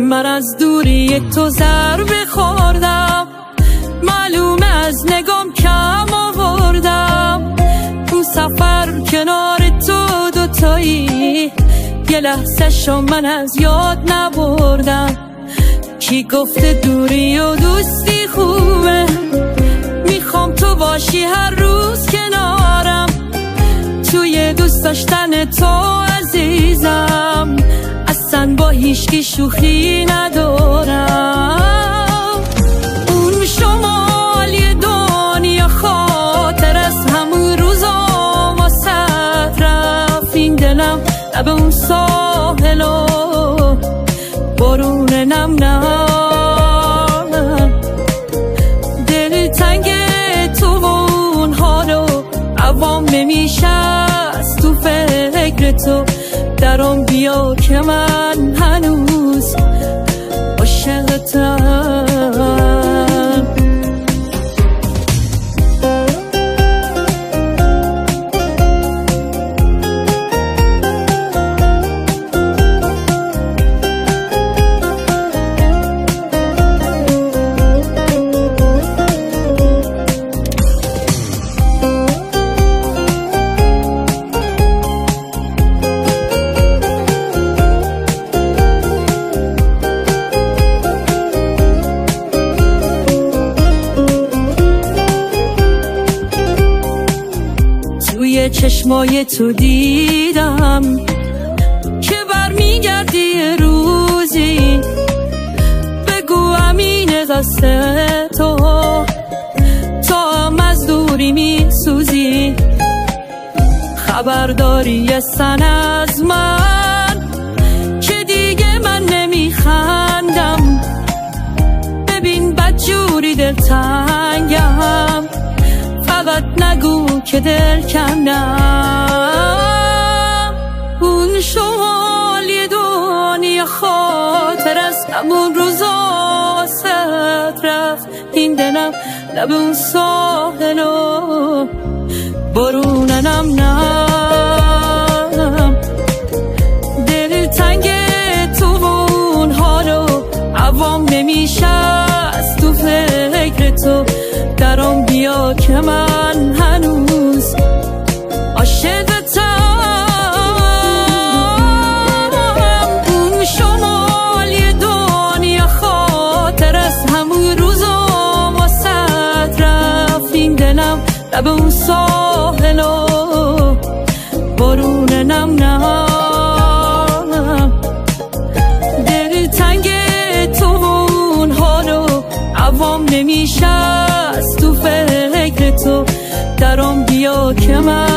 من از دوری تو ضربه خوردم، معلومه از نگام کم آوردم. تو سفر کنار تو دوتایی، یه لحظه شو من از یاد نبردم. کی گفته دوری و دوستی خوبه؟ میخوام تو باشی هر روز کنارم، توی دوست داشتن تو عزیزم. اصلا با هیچکی شوخی ندارم. اون شمالی دنیا خاطر از همون روزا واسه رفت. این دلم لب اون ساحل و بارون نم نم، دل تنگ تو و اون حالو عوام نمیشه از تو فکر تو. درام بیا که من هنوز عاشقتم. چشمای تو دیدم که برمیگردی روزی، بگو امین قصه تو تا هم از دوری میسوزی. خبرداری اصلا از من که دیگه من نمیخندم، ببین بدجوری دلتنگم، فقط نگو که دل کندم. اون شمالی دنیا خاطر از همون روزا ست رفت. این دلم لب اون ساحل و بارون نم نم، دل تنگ تو و اون حالو عوام نمیشه از تو فکر تو. درام بیا که من هنوز عاشقتم. اون شمالی دنیا خاطر از همون روزا واسه رفت. این دلم لب اون ساحل و بارون نم نم، دل تنگ تو و اون حالو عوام نمیشه از تو فکر تو. درام بیا که من